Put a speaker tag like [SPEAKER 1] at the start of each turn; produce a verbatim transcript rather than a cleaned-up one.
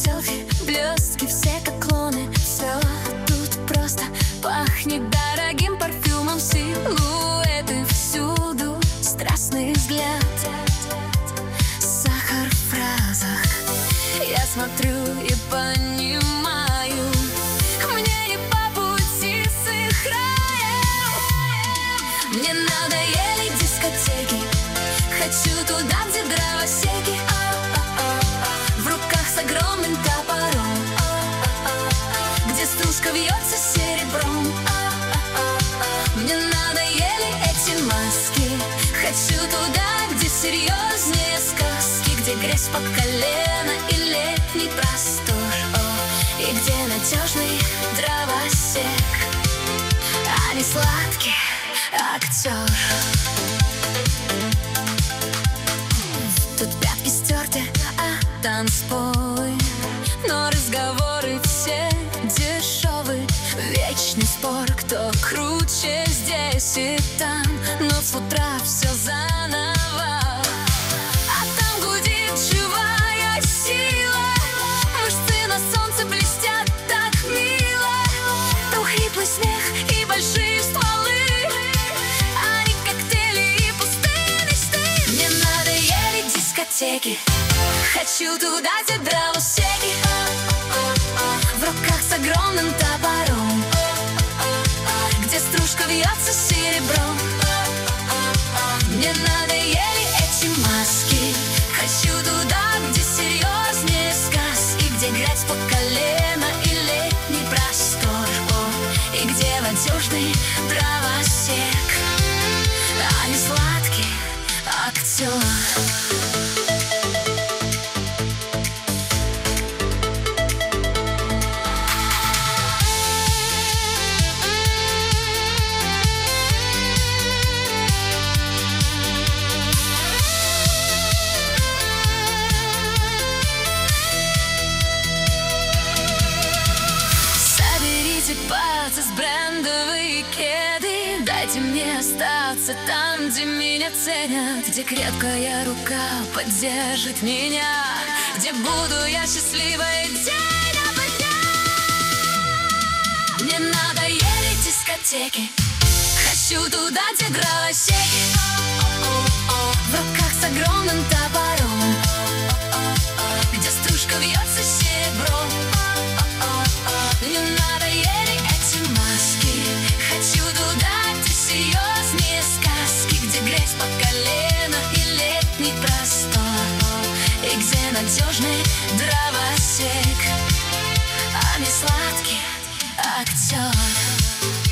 [SPEAKER 1] селфи, блестки все как клоны. Все тут просто пахнет дорогим парфюмом. Силуэты всюду, страстный взгляд, сахар в фразах. Я смотрю и понимаю, мне не по пути с их раем. Мне надоели дискотеки, хочу туда, где дровосеки, в руках с огромным топором, где стружка вьется серебром. Мне надоели эти маски, хочу туда, где серьезнее сказки, где грязь по колено и летний простор, о, и где надежный дровосек, а не сладкий актер. Тут пятки стерты, а танцполы, но разговоры все дешевые. Вечный спор, кто круче здесь и там, но с утра все заново. А там гудит живая сила, мышцы на солнце блестят так мило. Там хриплый смех и большие стволы, а не коктейли и пустые мечты. Мне надоели дискотеки, хочу туда, где дровосеки, в руках с огромным топором, где стружка вьется серебром. Мне надоели эти маски, хочу туда, где серьезнее сказки, где грязь по колено и летний простор, о, и где надежный дровосек, а не сладкий актер. С брендовые кеды, дайте мне остаться там, где меня ценят, где крепкая рука поддержит меня, где буду я счастливой день ото дня. Мне надоели дискотеки, хочу туда, где дровосеки, в руках с огромным топором, где стружка вьется серебром. Мне надоели эти маски, хочу туда, где серьезнее сказки, где грязь по колено и летний простор, и где надежный дровосек, а не сладкий актер.